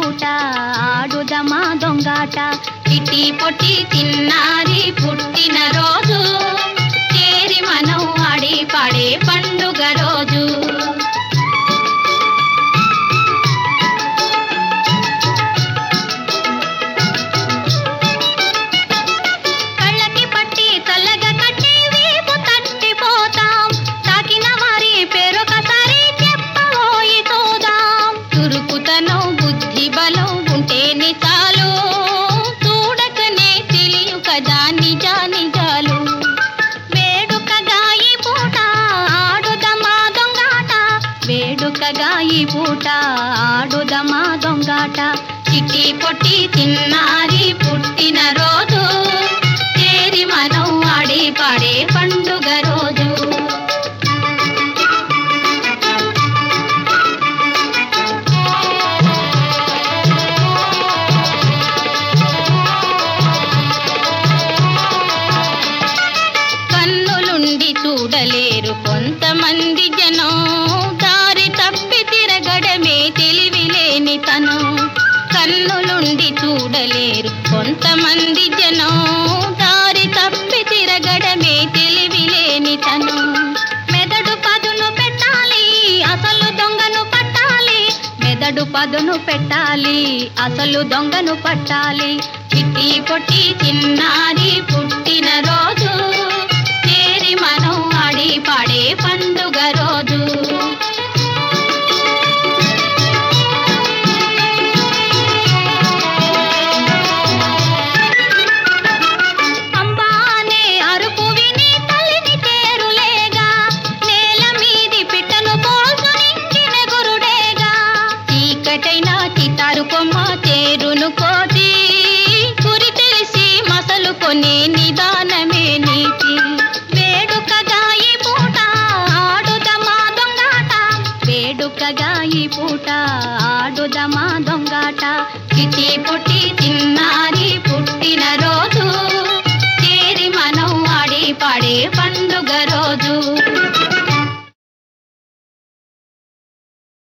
పూట ఆడుదమా దొంగాట చిట్టి పొట్టి చిన్నారి పుట్టిన రోజు చేరి మనం ఆడి పాడే పండుగ రోజు కళ్ళకి పట్టి చల్లగా కట్టి వీపు తట్టిపోతాం తాకిన వారి పేరొకసారి చెప్పబోయి చూద్దాం చురుకుతనం బుద్ధి బలం ఉంటేనే చాలు చూడకనే తెలియు కదా నిజాలు వేడుకగా ఈ పూట ఆడుదమా దొంగాట వేడుకగా ఈ పూట ఆడుదమా దొంగాట చిట్టి పొట్టి చిన్నారి పుట్టిన రోజు చేరి మనం ఆడి పాడే పండుగ రోజు కన్నులుండి చూడలేరు కొంతమంది జనం దారి తప్పి తిరగడమే తెలివిలేని తను కన్నులుండి చూడలేరు కొంతమంది జనం దారి తప్పి తిరగడమే తెలివిలేని తను మెదడు పదును పెట్టాలి అసలు దొంగను పట్టాలి మెదడు పదును పెట్టాలి అసలు దొంగను పట్టాలి చిట్టి పొట్టి చిన్నారి పుట్టిన రోజు చేరి మనం ఆడి పాడే పండుగ రోజు అంబానే అరుపు విని తల్లిని చేరులేగా నేల మీది పిట్టను పోల్చునించిన గురుడేగా చీకటైన చితారు కొమ్మ చేరును కోటి గురి తెలిసి మసలు కొనే నిదానమే నీతి వేడుకగా ఈ పూట ఆడుదమా దొంగాట వేడుకగా ఈ పూట ఆడుదమా దొంగాట చిట్టి పొట్టి చిన్నారి పుట్టిన రోజు చేరి మనం ఆడి పాడే పండుగ రోజు